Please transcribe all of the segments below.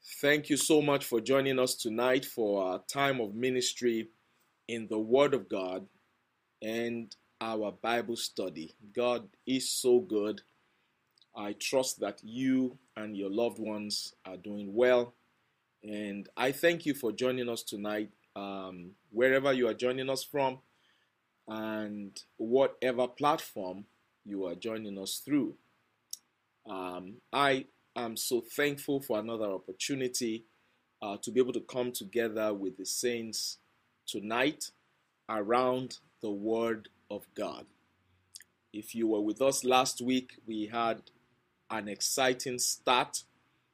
Thank you so much for joining us tonight for our time of ministry in the Word of God and our Bible study. God is so good. I trust that you and your loved ones are doing well. And I thank you for joining us tonight, wherever you are joining us from and whatever platform you are joining us through. I am so thankful for another opportunity to be able to come together with the saints tonight around the Word of God. If you were with us last week, we had an exciting start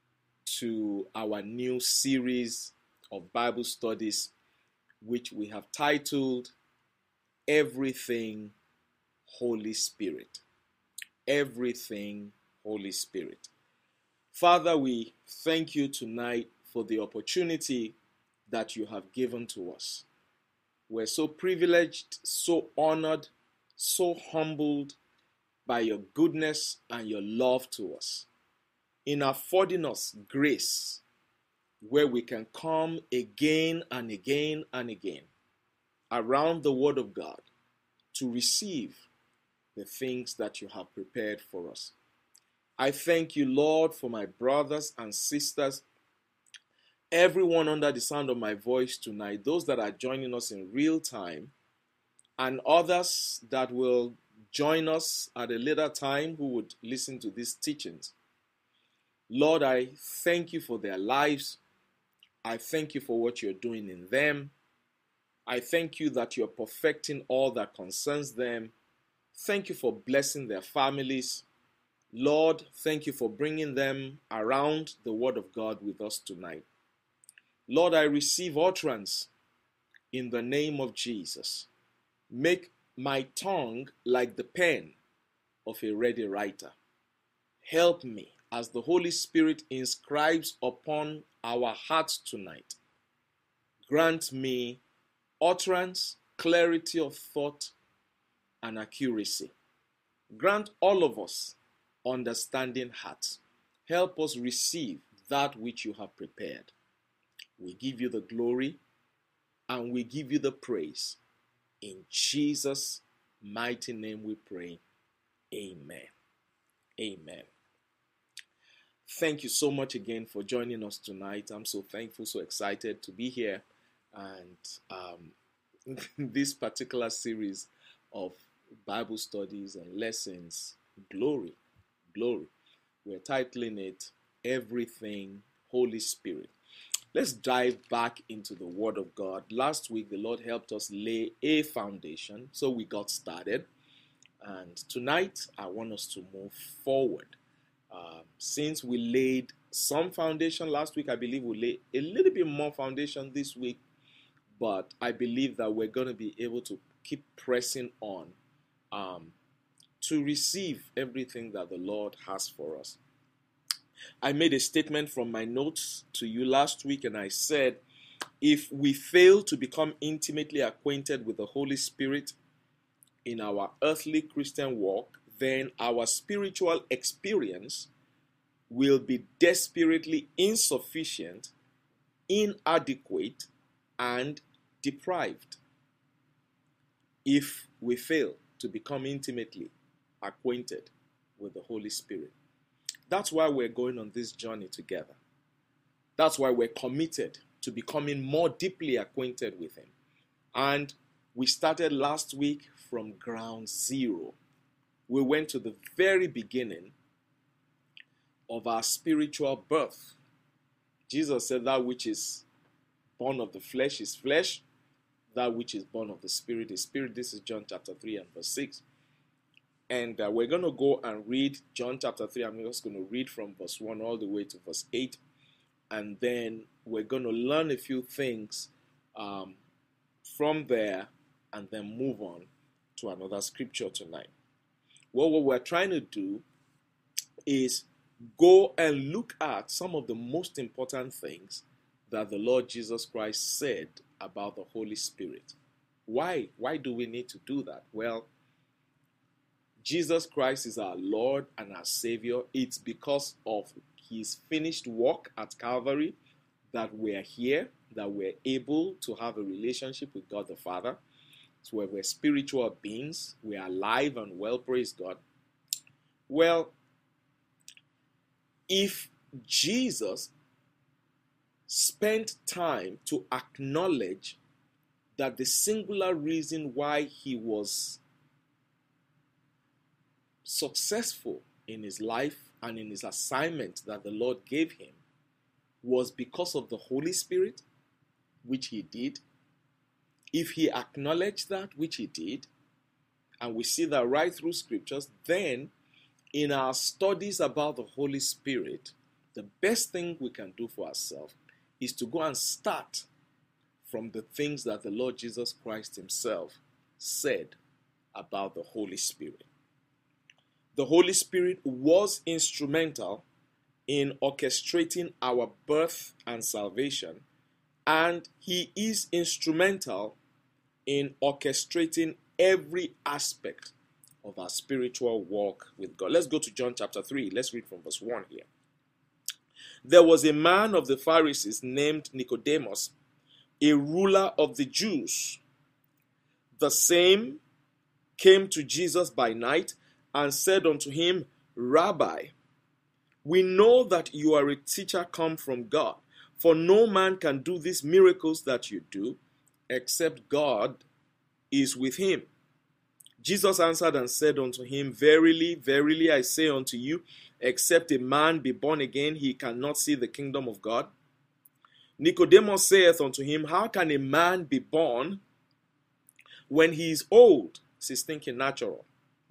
to our new series of Bible studies, which we have titled Everything Holy Spirit. Everything Holy Spirit. Father, we thank you tonight for the opportunity that you have given to us. We're so privileged, so honored, so humbled by your goodness and your love to us, in affording us grace where we can come again and again and again around the Word of God to receive the things that you have prepared for us. I thank you, Lord, for my brothers and sisters, everyone under the sound of my voice tonight, those that are joining us in real time, and others that will join us at a later time who would listen to these teachings. Lord, I thank you for their lives. I thank you for what you're doing in them. I thank you that you're perfecting all that concerns them. Thank you for blessing their families. Lord, thank you for bringing them around the Word of God with us tonight. Lord, I receive utterance in the name of Jesus. Make my tongue like the pen of a ready writer. Help me as the Holy Spirit inscribes upon our hearts tonight. Grant me utterance, clarity of thought, and accuracy. Grant all of us understanding hearts. Help us receive that which you have prepared. We give you the glory and we give you the praise. In Jesus' mighty name we pray. Amen. Amen. Thank you so much again for joining us tonight. I'm so thankful, so excited to be here. And this particular series of Bible studies and lessons, glory. We're titling it Everything Holy Spirit. Let's dive back into the Word of God. Last week, the Lord helped us lay a foundation, so we got started. And tonight, I want us to move forward. Since we laid some foundation last week, I believe we'll lay a little bit more foundation this week. But I believe that we're going to be able to keep pressing on to receive everything that the Lord has for us. I made a statement from my notes to you last week, and I said, if we fail to become intimately acquainted with the Holy Spirit in our earthly Christian walk, then our spiritual experience will be desperately insufficient, inadequate, and deprived. If we fail to become intimately acquainted with the Holy Spirit. That's why we're going on this journey together. That's why we're committed to becoming more deeply acquainted with Him. And we started last week from ground zero. We went to the very beginning of our spiritual birth. Jesus said that which is born of the flesh is flesh, that which is born of the Spirit is spirit. This is John chapter 3 and verse 6. And we're going to go and read John chapter 3. I'm just going to read from verse 1 all the way to verse 8. And then we're going to learn a few things from there and then move on to another scripture tonight. Well, what we're trying to do is go and look at some of the most important things that the Lord Jesus Christ said about the Holy Spirit. Why? Why do we need to do that? Well, Jesus Christ is our Lord and our Savior. It's because of his finished work at Calvary that we're here, that we're able to have a relationship with God the Father. So we're spiritual beings. We are alive and well, praise God. Well, if Jesus spent time to acknowledge that the singular reason why he was successful in his life and in his assignment that the Lord gave him was because of the Holy Spirit, which he did. If he acknowledged that, which he did, and we see that right through scriptures, then in our studies about the Holy Spirit, the best thing we can do for ourselves is to go and start from the things that the Lord Jesus Christ himself said about the Holy Spirit. The Holy Spirit was instrumental in orchestrating our birth and salvation, and he is instrumental in orchestrating every aspect of our spiritual walk with God. Let's go to John chapter 3. Let's read from verse 1 here. There was a man of the Pharisees named Nicodemus, a ruler of the Jews. The same came to Jesus by night and said unto him, Rabbi, we know that you are a teacher come from God, for no man can do these miracles that you do, except God is with him. Jesus answered and said unto him, Verily, verily, I say unto you, except a man be born again, he cannot see the kingdom of God. Nicodemus saith unto him, How can a man be born when he is old? He's thinking natural.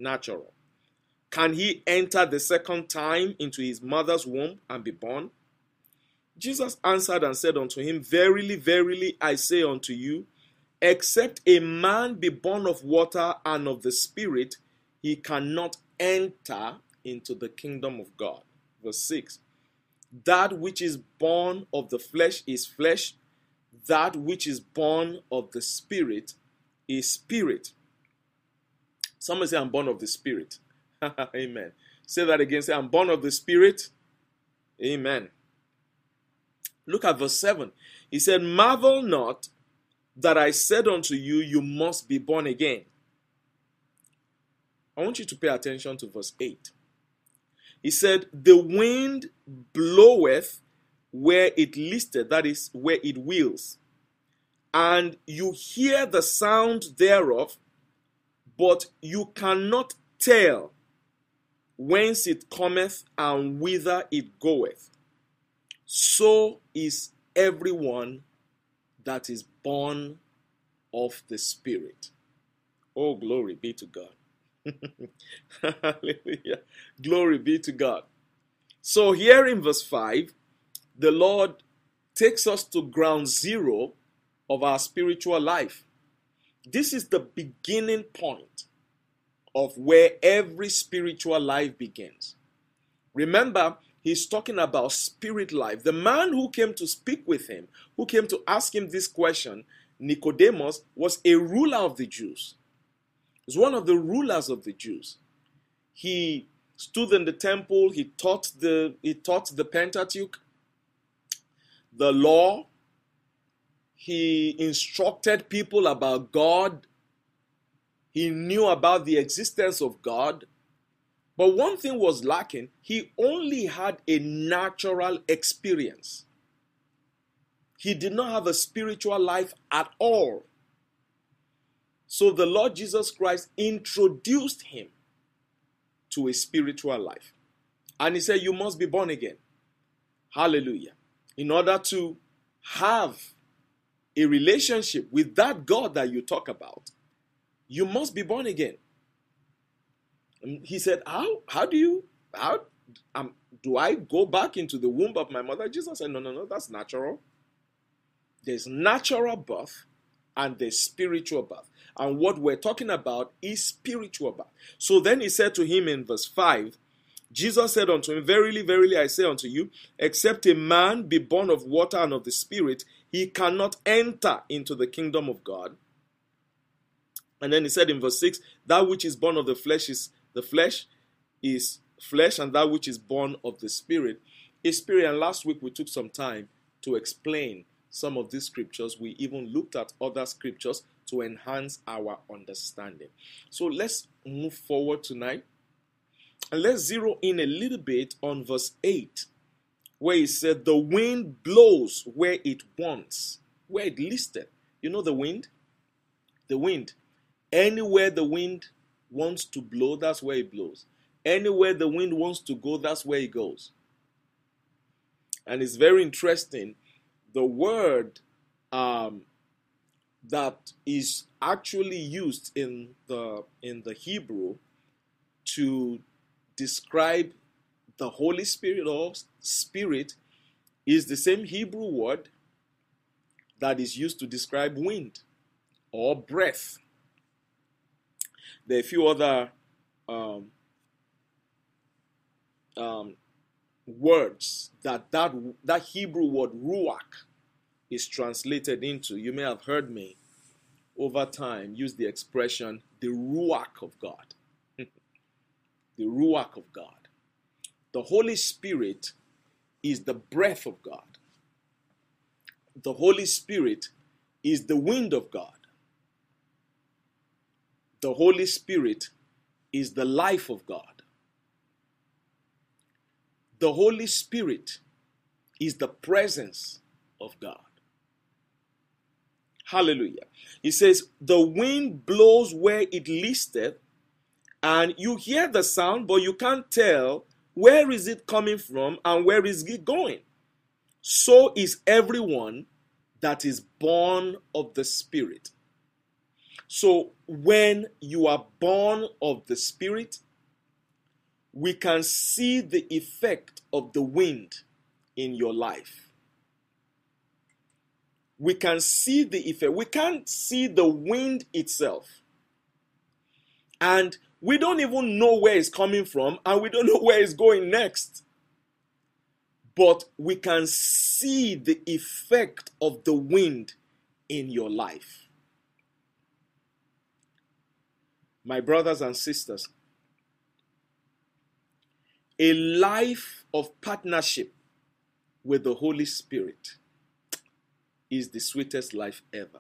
Can he enter the second time into his mother's womb and be born? Jesus answered and said unto him, Verily, verily, I say unto you, except a man be born of water and of the Spirit, he cannot enter into the kingdom of God. Verse 6. That which is born of the flesh is flesh, that which is born of the Spirit is spirit. Somebody say, I'm born of the Spirit. Amen. Say that again. Say, I'm born of the Spirit. Amen. Look at verse 7. He said, Marvel not that I said unto you, you must be born again. I want you to pay attention to verse 8. He said, the wind bloweth where it listeth, that is, where it wills, and you hear the sound thereof, but you cannot tell whence it cometh and whither it goeth. So is everyone that is born of the Spirit. Oh, glory be to God. Hallelujah. Glory be to God. So here in verse 5, the Lord takes us to ground zero of our spiritual life. This is the beginning point of where every spiritual life begins. Remember, he's talking about spirit life. The man who came to speak with him, who came to ask him this question, Nicodemus, was a ruler of the Jews. He was one of the rulers of the Jews. He stood in the temple. He taught the Pentateuch, the law. He instructed people about God. He knew about the existence of God. But one thing was lacking. He only had a natural experience. He did not have a spiritual life at all. So the Lord Jesus Christ introduced him to a spiritual life. And he said, you must be born again. Hallelujah. In order to have a relationship with that God that you talk about, you must be born again. And he said, how do I go back into the womb of my mother? Jesus said, no, that's natural. There's natural birth and there's spiritual birth. And what we're talking about is spiritual birth. So then he said to him in verse 5, Jesus said unto him, Verily, verily, I say unto you, except a man be born of water and of the Spirit, he cannot enter into the kingdom of God. And then he said in verse 6, that which is born of the flesh is flesh, and that which is born of the Spirit His Spirit. And last week we took some time to explain some of these scriptures. We even looked at other scriptures to enhance our understanding. So let's move forward tonight. And let's zero in a little bit on verse 8, where he said, the wind blows where it wants, where it listed. You know the wind? The wind. Anywhere the wind wants to blow, that's where it blows. Anywhere the wind wants to go, that's where it goes. And it's very interesting. The word that is actually used in the Hebrew to describe the Holy Spirit or Spirit is the same Hebrew word that is used to describe wind or breath. There are a few other words that Hebrew word ruach is translated into. You may have heard me over time use the expression the ruach of God. The ruach of God. The Holy Spirit is the breath of God. The Holy Spirit is the wind of God. The Holy Spirit is the life of God. The Holy Spirit is the presence of God. Hallelujah. He says, the wind blows where it listeth, and you hear the sound, but you can't tell where is it coming from and where is it going. So is everyone that is born of the Spirit. So when you are born of the Spirit, we can see the effect of the wind in your life. We can see the effect. We can't see the wind itself. And we don't even know where it's coming from, and we don't know where it's going next. But we can see the effect of the wind in your life. My brothers and sisters, a life of partnership with the Holy Spirit is the sweetest life ever.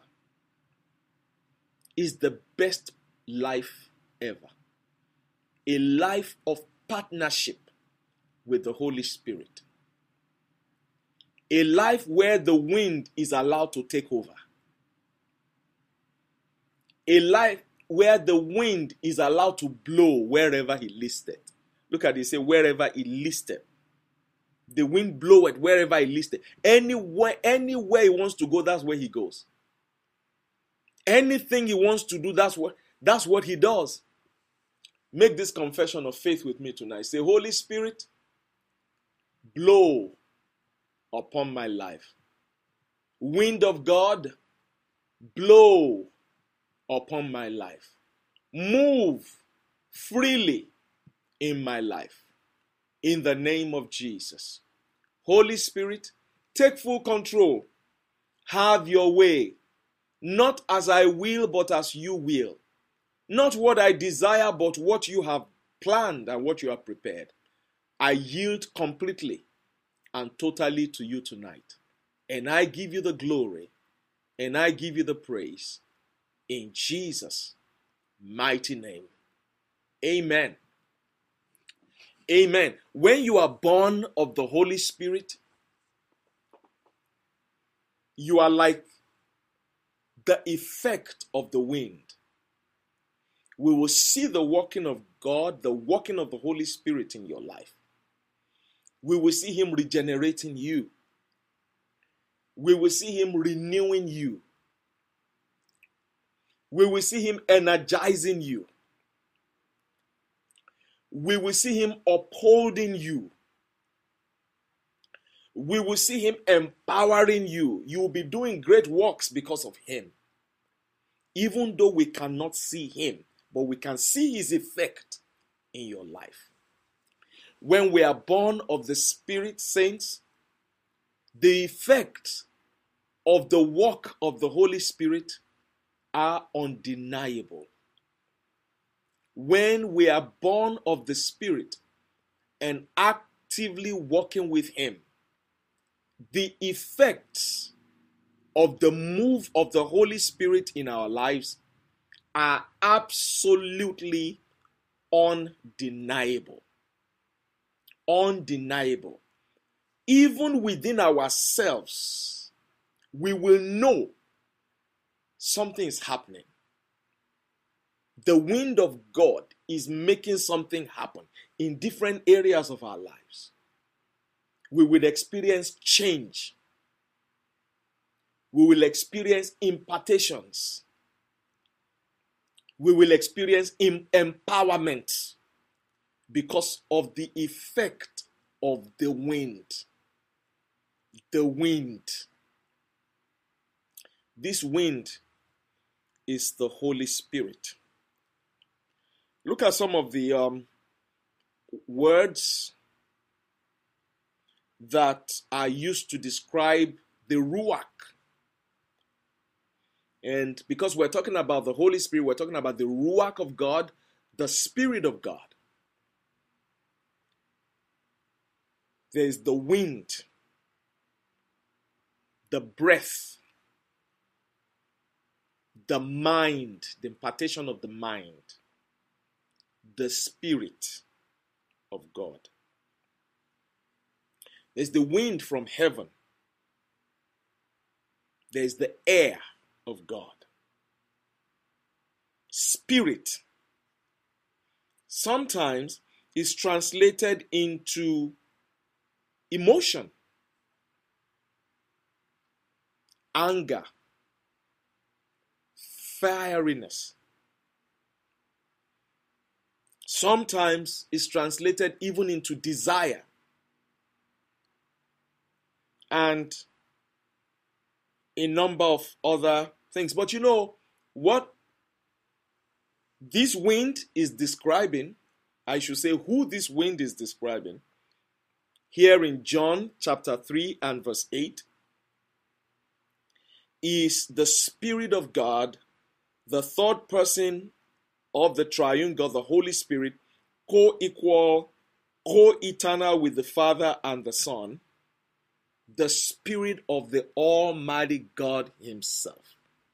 Is the best life ever. A life of partnership with the Holy Spirit. A life where the wind is allowed to take over. A life where the wind is allowed to blow wherever he listed. Look at it, say wherever he listed. The wind blow it wherever he listed. Anywhere he wants to go, that's where he goes. Anything he wants to do, that's what he does. Make this confession of faith with me tonight. Say, Holy Spirit, blow upon my life. Wind of God, blow upon my life. Move freely in my life. In the name of Jesus. Holy Spirit, take full control. Have your way. Not as I will, but as you will. Not what I desire, but what you have planned and what you have prepared. I yield completely and totally to you tonight. And I give you the glory and I give you the praise. In Jesus' mighty name. Amen. Amen. When you are born of the Holy Spirit, you are like the effect of the wind. We will see the working of God, the working of the Holy Spirit in your life. We will see him regenerating you. We will see him renewing you. We will see him energizing you. We will see him upholding you. We will see him empowering you. You will be doing great works because of him. Even though we cannot see him, but we can see his effect in your life. When we are born of the Spirit, saints, the effects of the work of the Holy Spirit are undeniable. When we are born of the Spirit and act actively walking with Him, the effects of the move of the Holy Spirit in our lives are absolutely undeniable. Undeniable. Even within ourselves, we will know something is happening. The wind of God is making something happen in different areas of our lives. We will experience change. We will experience impartations. We will experience empowerment because of the effect of the wind. The wind. This wind is the Holy Spirit. Look at some of the words that are used to describe the Ruach. And because we're talking about the Holy Spirit, we're talking about the Ruach of God, the Spirit of God. There's the wind, the breath, the mind, the impartation of the mind, the Spirit of God. There's the wind from heaven. There's the air of God. Spirit sometimes is translated into emotion, anger, fieriness. Sometimes is translated even into desire. And a number of other things. But you know what this wind is describing, I should say who this wind is describing, here in John chapter 3 and verse 8, is the Spirit of God, the third person of the triune God, the Holy Spirit, co-equal, co-eternal with the Father and the Son, the Spirit of the Almighty God Himself.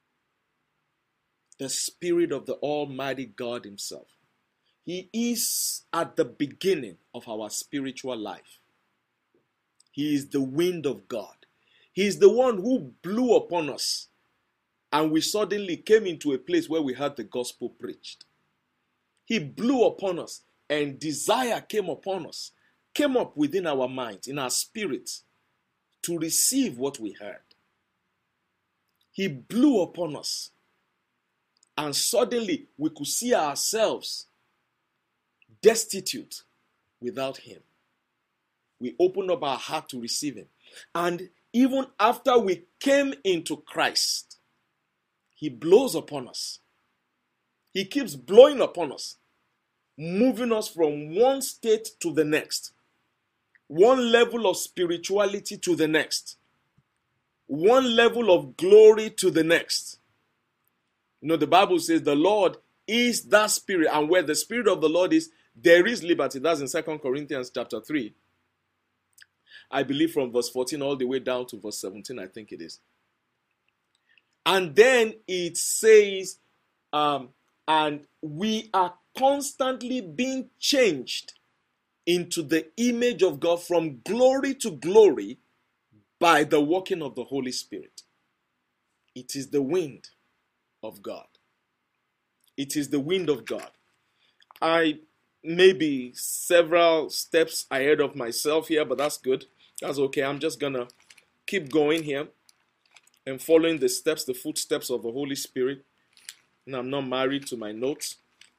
The Spirit of the Almighty God Himself. He is at the beginning of our spiritual life. He is the wind of God. He is the one who blew upon us, and we suddenly came into a place where we heard the gospel preached. He blew upon us, and desire came upon us, came up within our minds, in our spirits, to receive what we heard. He blew upon us, and suddenly we could see ourselves destitute without Him. We opened up our heart to receive Him. And even after we came into Christ, He blows upon us. He keeps blowing upon us, moving us from one state to the next, one level of spirituality to the next, one level of glory to the next. You know, the Bible says the Lord is that Spirit, and where the Spirit of the Lord is, there is liberty. That's in 2 Corinthians chapter 3. I believe from verse 14 all the way down to verse 17, I think it is. And then it says, and we are constantly being changed into the image of God from glory to glory by the working of the Holy Spirit. It is the wind of God. It is the wind of God. I may be several steps ahead of myself here, but that's good. That's okay. I'm just going to keep going here and following the steps, the footsteps of the Holy Spirit. And I'm not married to my notes.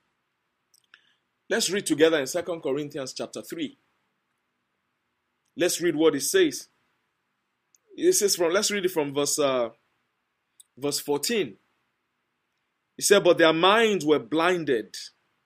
Let's read together in 2 Corinthians chapter 3. Let's read what it says. It says let's read it from verse 14. It said, but their minds were blinded.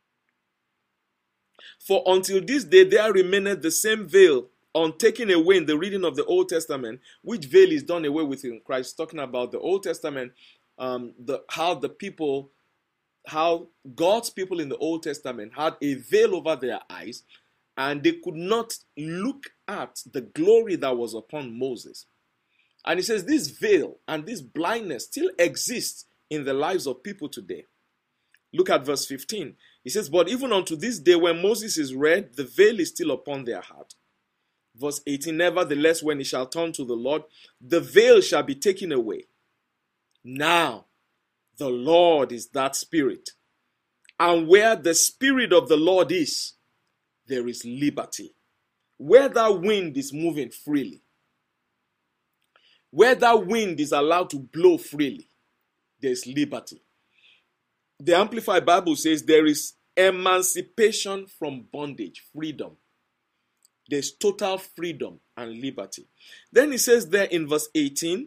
For until this day there remaineth the same veil, on taking away in the reading of the Old Testament, which veil is done away with in Christ, talking about the Old Testament, how God's people in the Old Testament had a veil over their eyes, and they could not look at the glory that was upon Moses. And he says this veil and this blindness still exists in the lives of people today. Look at verse 15. He says, but even unto this day when Moses is read, the veil is still upon their heart. Verse 18, nevertheless, when he shall turn to the Lord, the veil shall be taken away. Now, the Lord is that Spirit. And where the Spirit of the Lord is, there is liberty. Where that wind is moving freely, where that wind is allowed to blow freely, there is liberty. The Amplified Bible says there is emancipation from bondage, freedom. There's total freedom and liberty. Then he says there in verse 18,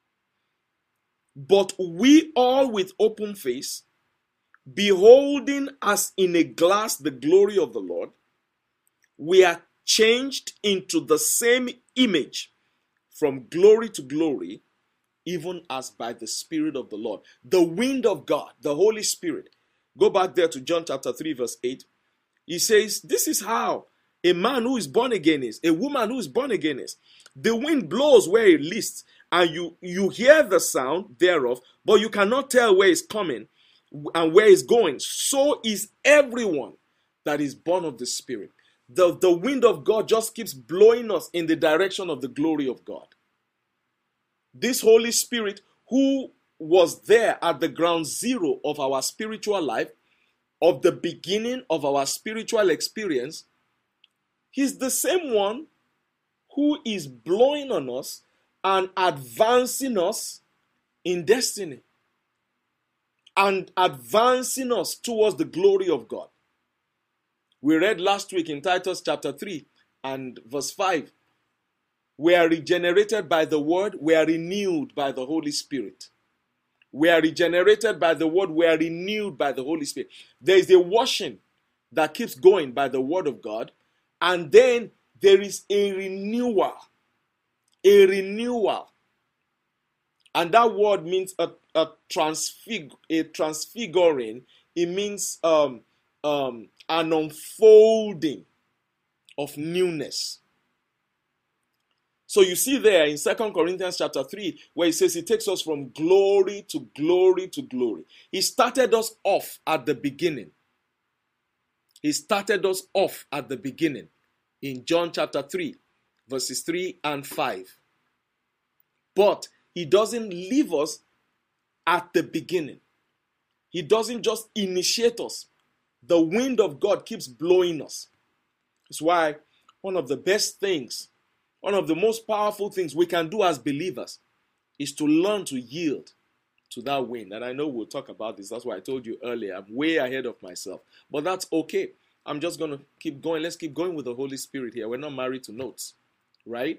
but we all with open face, beholding as in a glass the glory of the Lord, we are changed into the same image from glory to glory, even as by the Spirit of the Lord. The wind of God, the Holy Spirit. Go back there to John chapter 3 verse 8. He says, this is how a man who is born again is, a woman who is born again is. The wind blows where it lists, and you hear the sound thereof, but you cannot tell where it's coming and where it's going. So is everyone that is born of the Spirit. The wind of God just keeps blowing us in the direction of the glory of God. This Holy Spirit, who was there at the ground zero of our spiritual life, of the beginning of our spiritual experience, he's the same one who is blowing on us and advancing us in destiny and advancing us towards the glory of God. We read last week in Titus chapter 3 and verse 5, we are regenerated by the word, we are renewed by the Holy Spirit. We are regenerated by the word, we are renewed by the Holy Spirit. There is a washing that keeps going by the word of God, and then there is a renewal. A renewal. And that word means a transfiguring. It means an unfolding of newness. So you see there in 2 Corinthians chapter 3, where it says he takes us from glory to glory to glory. He started us off at the beginning. He started us off at the beginning in John chapter 3, verses 3 and 5. But he doesn't leave us at the beginning. He doesn't just initiate us. The wind of God keeps blowing us. That's why one of the best things, one of the most powerful things we can do as believers is to learn to yield to that wind. And I know we'll talk about this. That's why I told you earlier. I'm way ahead of myself. But that's okay. I'm just going to keep going. Let's keep going with the Holy Spirit here. We're not married to notes, right?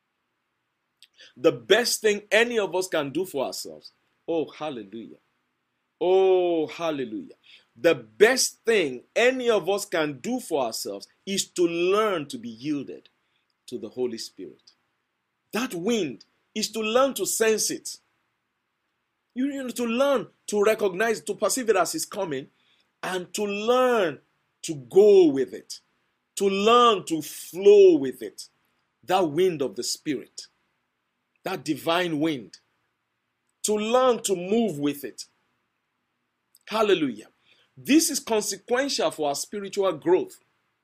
The best thing any of us can do for ourselves. Oh, hallelujah. Oh, hallelujah. The best thing any of us can do for ourselves is to learn to be yielded to the Holy Spirit. That wind is to learn to sense it. You need to learn to recognize, to perceive it as it's coming, and to learn to go with it, to learn to flow with it. That wind of the Spirit, that divine wind, to learn to move with it. Hallelujah. This is consequential for our spiritual growth.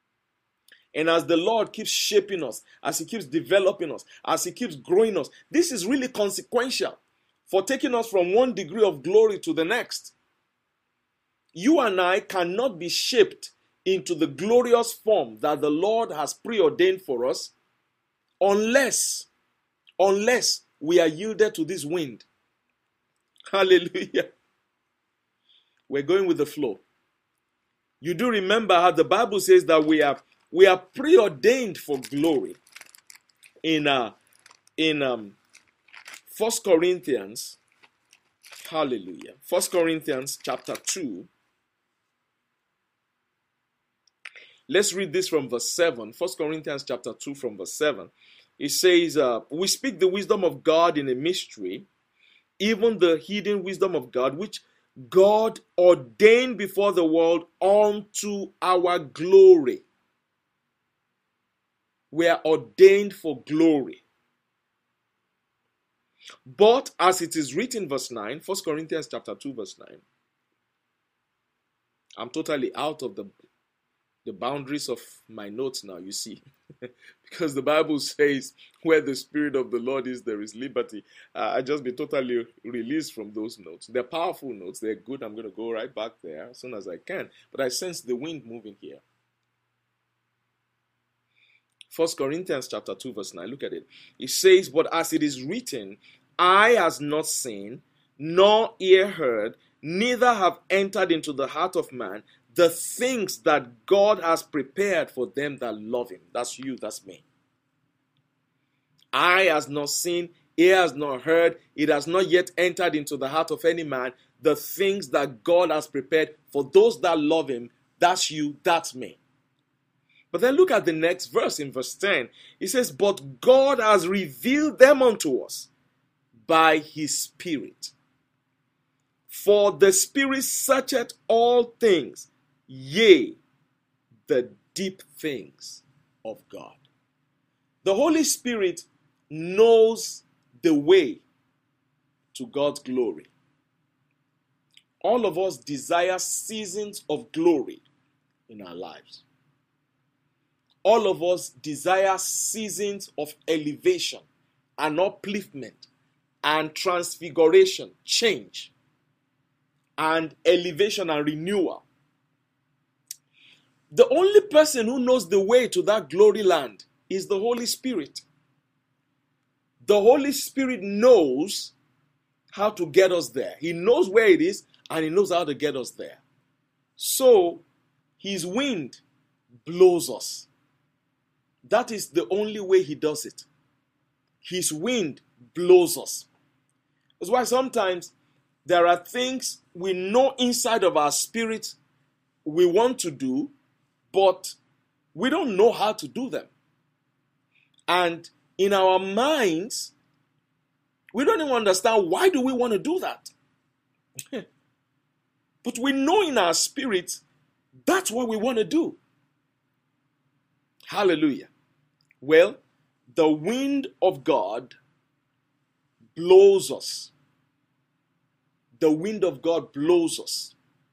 And as the Lord keeps shaping us, as He keeps developing us, as He keeps growing us, this is really consequential for taking us from one degree of glory to the next. You and I cannot be shaped into the glorious form that the Lord has preordained for us unless we are yielded to this wind. Hallelujah. We're going with the flow. You do remember how the Bible says that we are preordained for glory. In 1 Corinthians, hallelujah. 1 Corinthians chapter 2. Let's read this from verse 7. 1 Corinthians chapter 2 from verse 7. It says, we speak the wisdom of God in a mystery, even the hidden wisdom of God, which God ordained before the world unto our glory. We are ordained for glory. But as it is written, verse 9, 1 Corinthians chapter 2, verse 9. I'm totally out of the boundaries of my notes now, you see. Because the Bible says, where the Spirit of the Lord is, there is liberty. I just been totally released from those notes. They're powerful notes. They're good. I'm going to go right back there as soon as I can. But I sense the wind moving here. 1 Corinthians chapter 2, verse 9. Look at it. It says, but as it is written, eye has not seen, nor ear heard, neither have entered into the heart of man the things that God has prepared for them that love him. That's you, that's me. Eye has not seen, ear has not heard, it has not yet entered into the heart of any man the things that God has prepared for those that love him. That's you, that's me. But then look at the next verse in verse 10. It says, but God has revealed them unto us by his Spirit. For the Spirit searcheth all things, yea, the deep things of God. The Holy Spirit knows the way to God's glory. All of us desire seasons of glory in our lives. All of us desire seasons of elevation and upliftment and transfiguration, change, and elevation and renewal. The only person who knows the way to that glory land is the Holy Spirit. The Holy Spirit knows how to get us there. He knows where it is and he knows how to get us there. So, his wind blows us. That is the only way he does it. His wind blows us. That's why sometimes there are things we know inside of our spirit we want to do, but we don't know how to do them. And in our minds, we don't even understand why do we want to do that. But we know in our spirit that's what we want to do. Hallelujah. Well, the wind of God blows us. The wind of God blows us.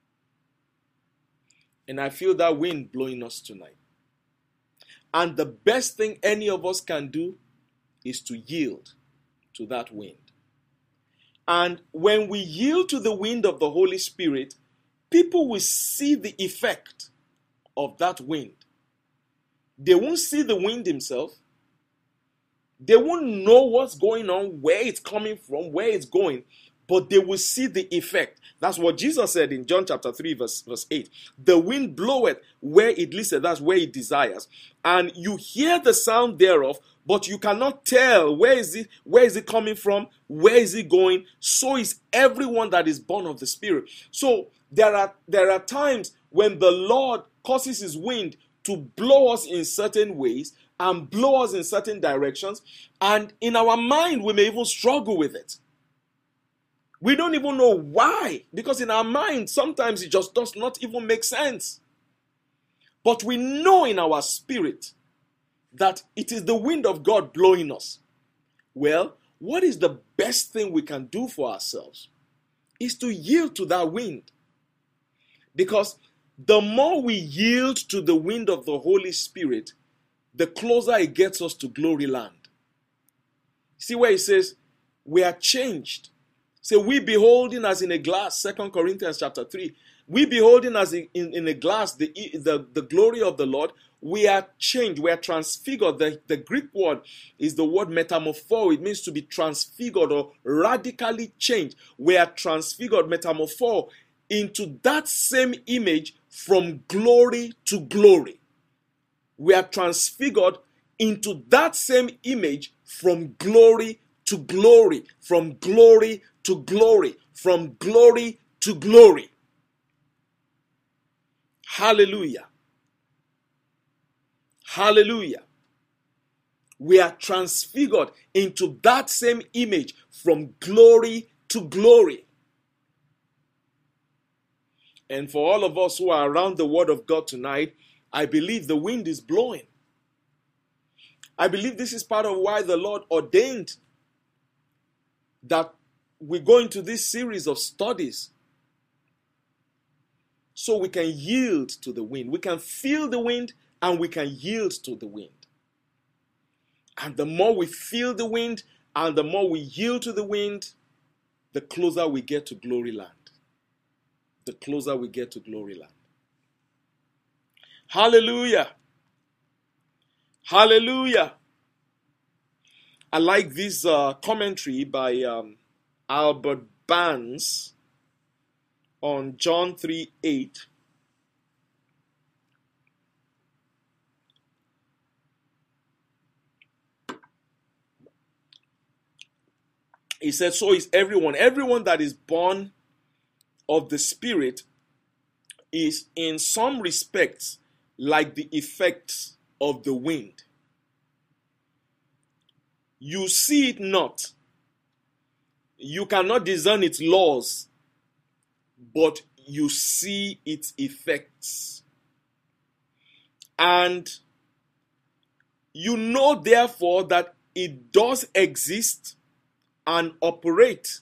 And I feel that wind blowing us tonight. And the best thing any of us can do is to yield to that wind. And when we yield to the wind of the Holy Spirit, people will see the effect of that wind. They won't see the wind himself. They won't know what's going on, where it's coming from, where it's going, but they will see the effect. That's what Jesus said in John chapter 3, verse 8. The wind bloweth where it listeth, that's where it desires. And you hear the sound thereof, but you cannot tell where is it coming from, where is it going. So is everyone that is born of the Spirit. So there are times when the Lord causes his wind to blow us in certain ways and blow us in certain directions, and in our mind we may even struggle with it. We don't even know why, because in our mind sometimes it just does not even make sense. But we know in our spirit that it is the wind of God blowing us. Well, what is the best thing we can do for ourselves? Is to yield to that wind. Because the more we yield to the wind of the Holy Spirit, the closer it gets us to glory land. See where it says, we are changed. So we beholding as in a glass, 2 Corinthians chapter 3. We beholding as in a glass the glory of the Lord. We are changed, we are transfigured. The Greek word is the word metamorpho. It means to be transfigured or radically changed. We are transfigured, metamorpho, into that same image from glory to glory. We are transfigured into that same image from glory to glory, from glory to glory, from glory to glory. Hallelujah. Hallelujah. We are transfigured into that same image from glory to glory. And for all of us who are around the Word of God tonight, I believe the wind is blowing. I believe this is part of why the Lord ordained that we go into this series of studies so we can yield to the wind. We can feel the wind and we can yield to the wind. And the more we feel the wind and the more we yield to the wind, the closer we get to glory land. The closer we get to glory land. Hallelujah. Hallelujah. I like this commentary by Albert Barnes on John 3:8. He said, so is everyone. Everyone that is born of the Spirit is in some respects like the effects of the wind. You see it not. You cannot discern its laws, but you see its effects. And you know, therefore, that it does exist and operate.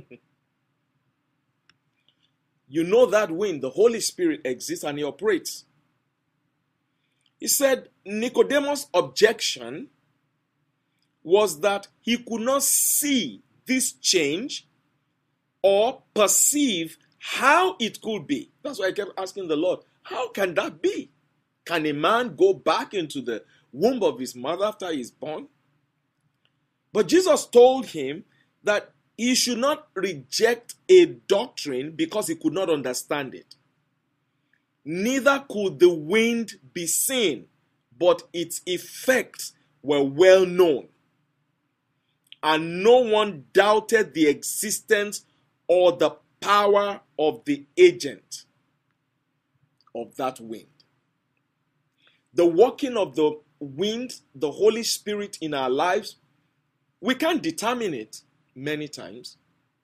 You know that wind, the Holy Spirit, exists and he operates. He said Nicodemus' objection was that he could not see this change or perceive how it could be. That's why I kept asking the Lord, how can that be? Can a man go back into the womb of his mother after he's born? But Jesus told him that he should not reject a doctrine because he could not understand it. Neither could the wind be seen, but its effects were well known. And no one doubted the existence or the power of the agent of that wind. The working of the wind, the Holy Spirit in our lives, we can't determine it many times.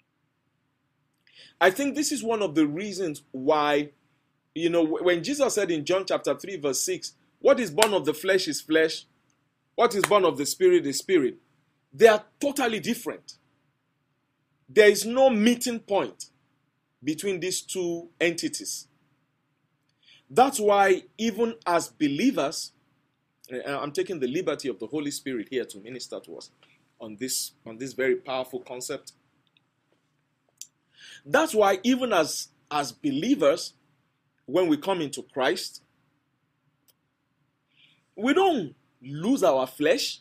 I think this is one of the reasons why, when Jesus said in John chapter 3 verse 6, what is born of the flesh is flesh, what is born of the spirit is spirit. They are totally different. There is no meeting point between these two entities. That's why even as believers, I'm taking the liberty of the Holy Spirit here to minister to us on this very powerful concept. That's why even as believers, when we come into Christ, we don't lose our flesh.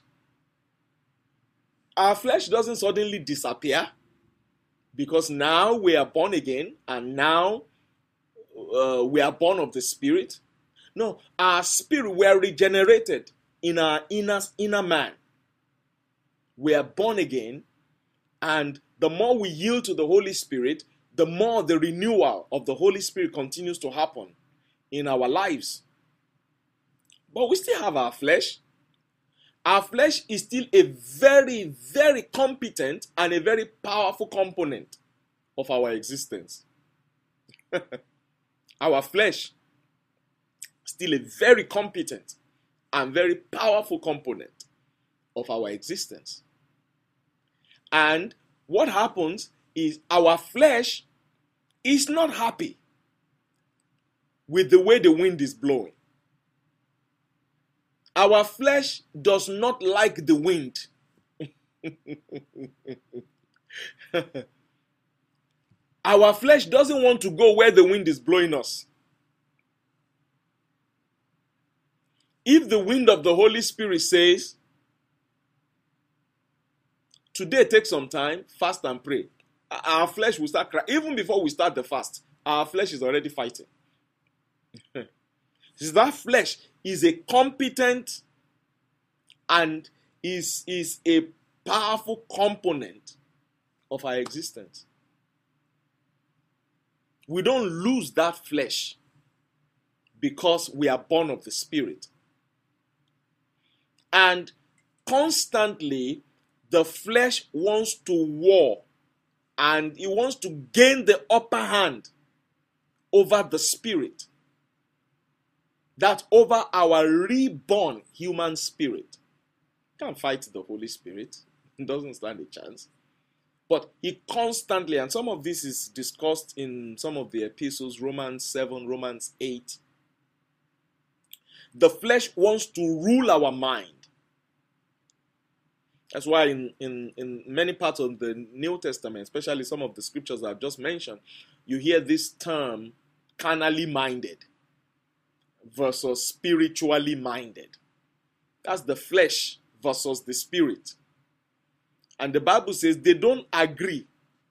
Our flesh doesn't suddenly disappear because now we are born again and now we are born of the Spirit. No, our spirit, we are regenerated in our inner man. We are born again, and the more we yield to the Holy Spirit, the more the renewal of the Holy Spirit continues to happen in our lives. But we still have our flesh. Our flesh is still a very, very competent and a very powerful component of our existence. Our flesh is still a very competent and very powerful component of our existence. And what happens is our flesh is not happy with the way the wind is blowing. Our flesh does not like the wind. Our flesh doesn't want to go where the wind is blowing us. If the wind of the Holy Spirit says, today take some time, fast and pray, our flesh will start crying. Even before we start the fast, our flesh is already fighting. That flesh is a competent and is a powerful component of our existence. We don't lose that flesh because we are born of the Spirit. And constantly, the flesh wants to war and it wants to gain the upper hand over the Spirit. That's over our reborn human spirit. Can't fight the Holy Spirit. It doesn't stand a chance. But he constantly, and some of this is discussed in some of the epistles, Romans 7, Romans 8. The flesh wants to rule our mind. That's why in many parts of the New Testament, especially some of the scriptures I've just mentioned, you hear this term, carnally minded versus spiritually minded. That's the flesh versus the spirit. And the Bible says they don't agree.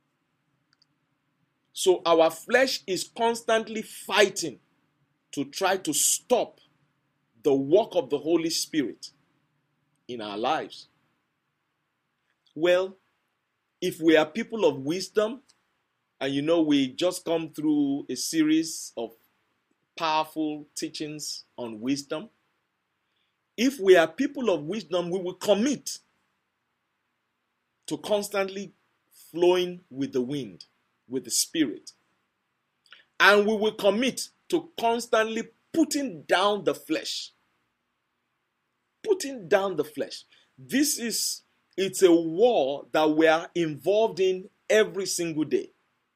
So our flesh is constantly fighting to try to stop the work of the Holy Spirit in our lives. Well, if we are people of wisdom, and we just come through a series of powerful teachings on wisdom, if we are people of wisdom, we will commit to constantly flowing with the wind, with the Spirit. And we will commit to constantly putting down the flesh. Putting down the flesh. It's a war that we are involved in every single day.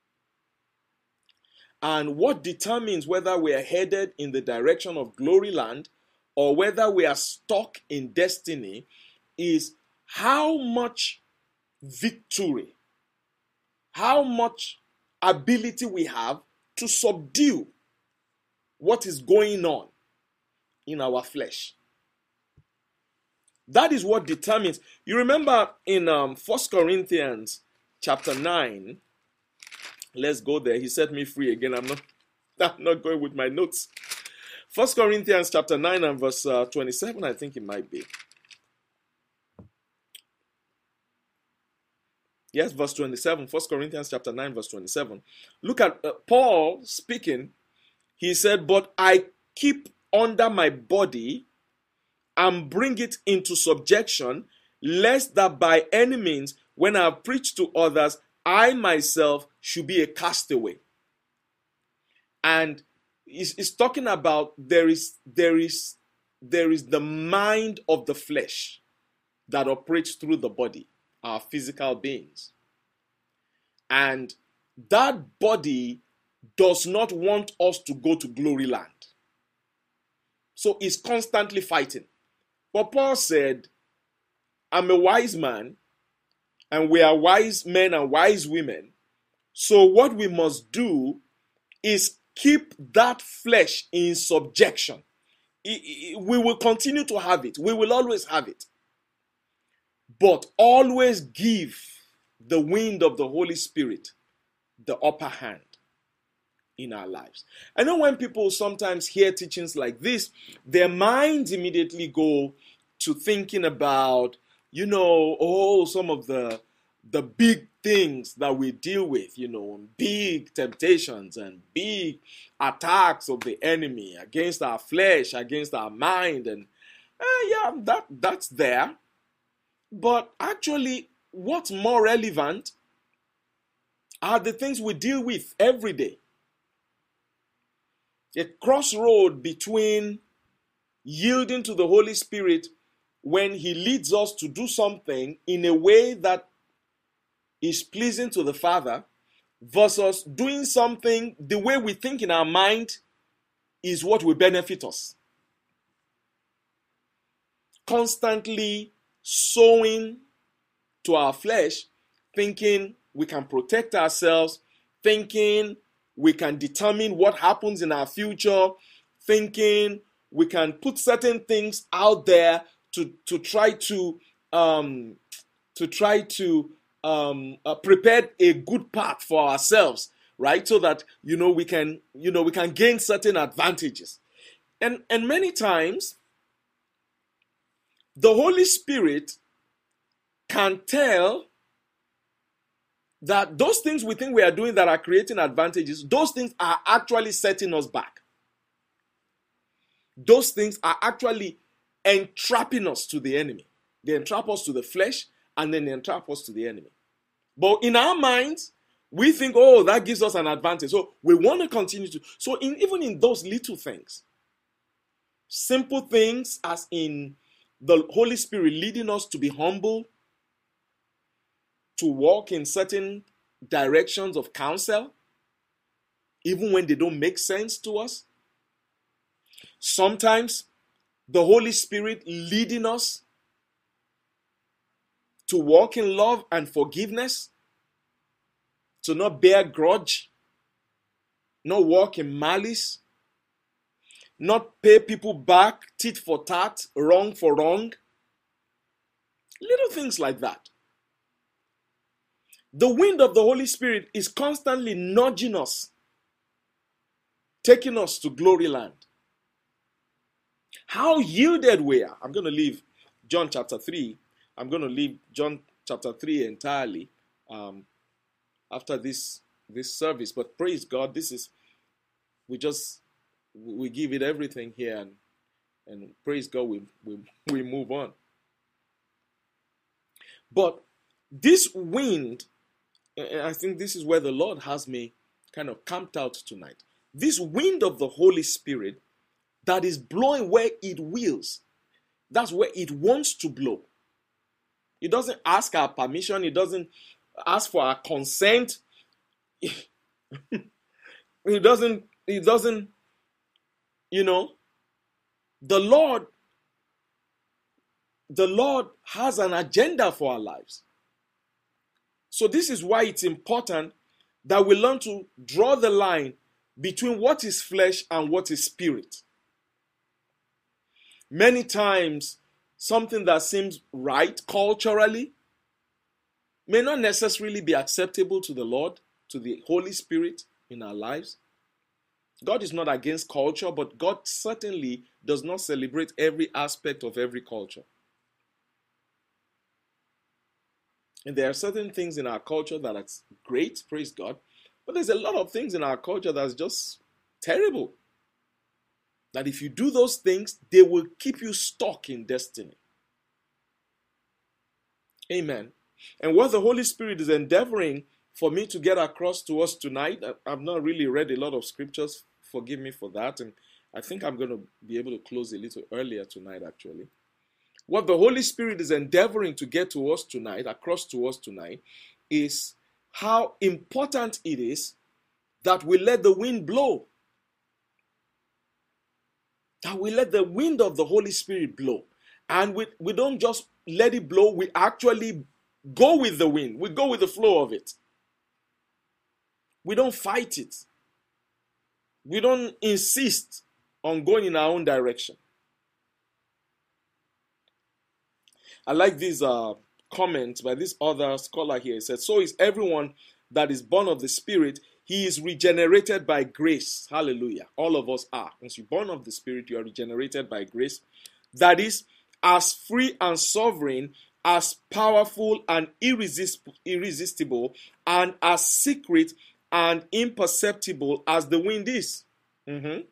And what determines whether we are headed in the direction of glory land or whether we are stuck in destiny is how much victory, how much ability we have to subdue what is going on in our flesh. That is what determines. You remember in 1 Corinthians chapter 9, let's go there. He set me free again. I'm not going with my notes. 1 Corinthians chapter 9 and verse 27, I think it might be. Yes, verse 27, 1 Corinthians chapter 9, verse 27. Look at Paul speaking. He said, "But I keep under my body and bring it into subjection, lest that by any means, when I preach to others, I myself should be a castaway." And he's talking about there is the mind of the flesh that operates through the body, our physical beings. And that body does not want us to go to glory land. So it's constantly fighting. But Paul said, I'm a wise man, and we are wise men and wise women. So what we must do is keep that flesh in subjection. We will continue to have it. We will always have it. But always give the wind of the Holy Spirit the upper hand in our lives. I know when people sometimes hear teachings like this, their minds immediately go to thinking about, some of the big things that we deal with, big temptations and big attacks of the enemy against our flesh, against our mind. And that's there. But actually, what's more relevant are the things we deal with every day. A crossroad between yielding to the Holy Spirit when He leads us to do something in a way that is pleasing to the Father versus doing something the way we think in our mind is what will benefit us. Constantly sowing to our flesh, thinking we can protect ourselves, thinking we can determine what happens in our future, thinking we can put certain things out there to try to prepare a good path for ourselves, right? So that we can gain certain advantages, and many times the Holy Spirit can tell that those things we think we are doing that are creating advantages, those things are actually setting us back. Those things are actually entrapping us to the enemy. They entrap us to the flesh, and then they entrap us to the enemy. But in our minds, we think, that gives us an advantage. So we want to continue to. So even in those little things, simple things as in the Holy Spirit leading us to be humble, to walk in certain directions of counsel, even when they don't make sense to us. Sometimes the Holy Spirit leading us to walk in love and forgiveness, to not bear grudge, not walk in malice, not pay people back tit for tat, wrong for wrong. Little things like that. The wind of the Holy Spirit is constantly nudging us, taking us to glory land. How yielded we are. I'm going to leave John chapter 3. I'm going to leave John chapter 3 entirely after this service. But praise God, we give it everything here, and praise God, we move on. But this wind, I think this is where the Lord has me kind of camped out tonight. This wind of the Holy Spirit that is blowing where it wills. That's where it wants to blow. It doesn't ask our permission. It doesn't ask for our consent. It doesn't, you know, the Lord has an agenda for our lives. So this is why it's important that we learn to draw the line between what is flesh and what is spirit. Many times, something that seems right culturally may not necessarily be acceptable to the Lord, to the Holy Spirit in our lives. God is not against culture, but God certainly does not celebrate every aspect of every culture. And there are certain things in our culture that are great, praise God, but there's a lot of things in our culture that's just terrible. That if you do those things, they will keep you stuck in destiny. Amen. And what the Holy Spirit is endeavoring for me to get across to us tonight, I've not really read a lot of scriptures, forgive me for that, and I think I'm going to be able to close a little earlier tonight actually. What the Holy Spirit is endeavoring to get to us tonight, across to us tonight, is how important it is that we let the wind blow. That we let the wind of the Holy Spirit blow. And we don't just let it blow, we actually go with the wind. We go with the flow of it. We don't fight it. We don't insist on going in our own direction. I like this comment by this other scholar here. It says, so is everyone that is born of the Spirit. He is regenerated by grace. Hallelujah. All of us are. Once you're born of the Spirit, you are regenerated by grace. That is, as free and sovereign, as powerful and irresistible, and as secret and imperceptible as the wind is. And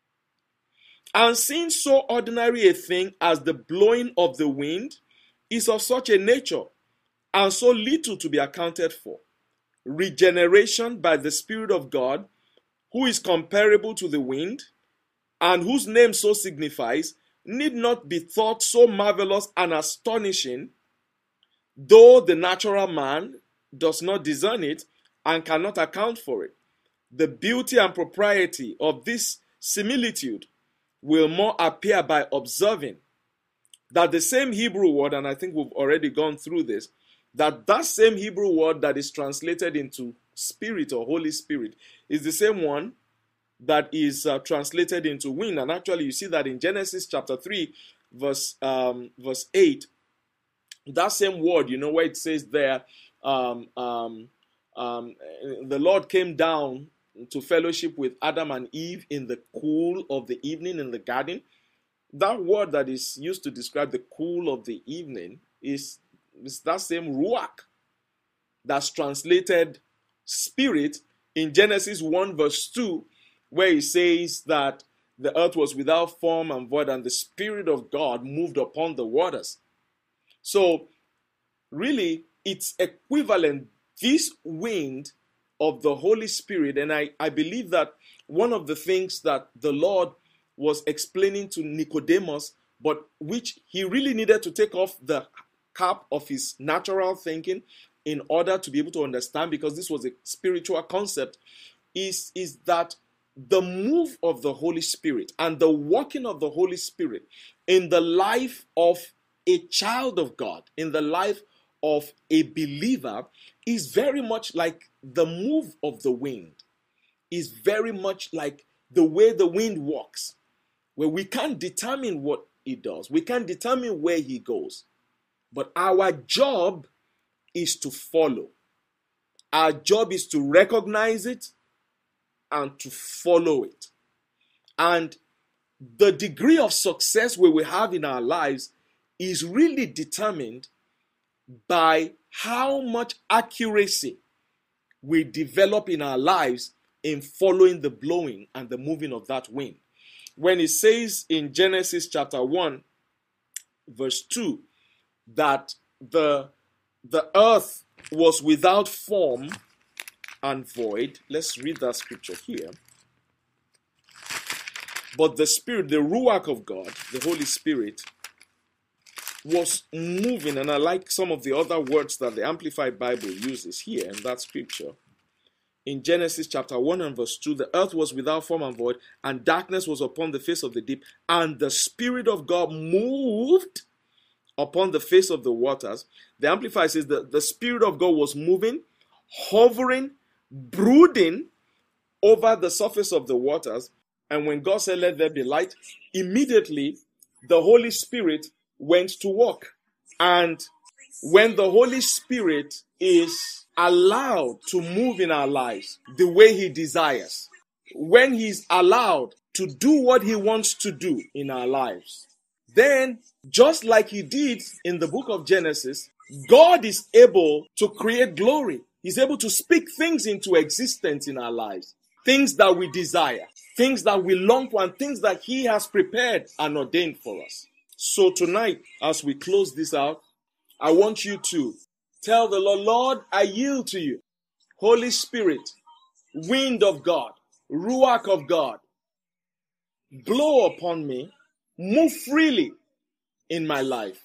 since so ordinary a thing as the blowing of the wind is of such a nature, and so little to be accounted for, regeneration by the Spirit of God, who is comparable to the wind, and whose name so signifies, need not be thought so marvelous and astonishing, though the natural man does not discern it and cannot account for it. The beauty and propriety of this similitude will more appear by observing that the same Hebrew word, and I think we've already gone through this, that same Hebrew word that is translated into Spirit or Holy Spirit is the same one that is translated into wind. And actually you see that in Genesis chapter 3 verse 8, that same word, you know, where it says there, the Lord came down to fellowship with Adam and Eve in the cool of the evening in the garden. That word that is used to describe the cool of the evening is that same ruach that's translated spirit in Genesis 1 verse 2, where it says that the earth was without form and void and the Spirit of God moved upon the waters. So really it's equivalent, this wind of the Holy Spirit. And I believe that one of the things that the Lord was explaining to Nicodemus but which he really needed to take off the cap of his natural thinking in order to be able to understand, because this was a spiritual concept, is that the move of the Holy Spirit and the working of the Holy Spirit in the life of a child of God, in the life of a believer, is very much like the move of the wind, is very much like the way the wind walks, where we can't determine what he does, we can't determine where he goes, but our job is to follow. Our job is to recognize it and to follow it. And the degree of success we will have in our lives is really determined by how much accuracy we develop in our lives in following the blowing and the moving of that wind. When it says in Genesis chapter 1, verse 2, that the earth was without form and void. Let's read that scripture here. But the Spirit, the Ruach of God, the Holy Spirit, was moving. And I like some of the other words that the Amplified Bible uses here in that scripture. In Genesis chapter 1 and verse 2, the earth was without form and void, and darkness was upon the face of the deep, and the Spirit of God moved upon the face of the waters. The Amplified says that the Spirit of God was moving, hovering, brooding over the surface of the waters. And when God said, "Let there be light," immediately the Holy Spirit went to work. And when the Holy Spirit is allowed to move in our lives the way he desires, when he's allowed to do what he wants to do in our lives, then just like he did in the book of Genesis, God is able to create glory. He's able to speak things into existence in our lives, things that we desire, things that we long for, and things that he has prepared and ordained for us. So tonight, as we close this out, I want you to tell the Lord, "Lord, I yield to you. Holy Spirit, wind of God, Ruach of God, blow upon me, move freely in my life.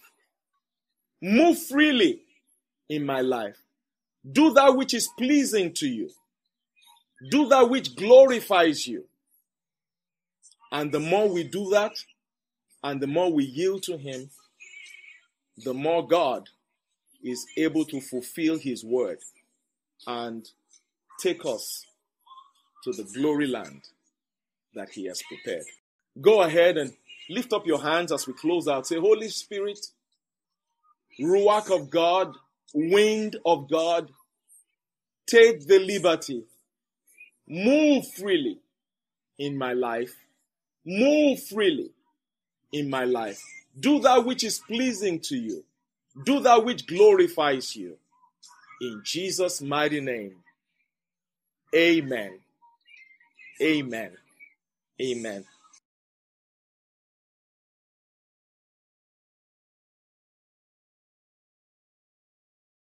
Move freely in my life. Do that which is pleasing to you. Do that which glorifies you." And the more we do that, and the more we yield to him, the more God is able to fulfill his word and take us to the glory land that he has prepared. Go ahead and lift up your hands as we close out. Say, "Holy Spirit, Ruach of God, wind of God, take the liberty. Move freely in my life. Move freely in my life. Do that which is pleasing to you. Do that which glorifies you. In Jesus' mighty name. Amen. Amen. Amen.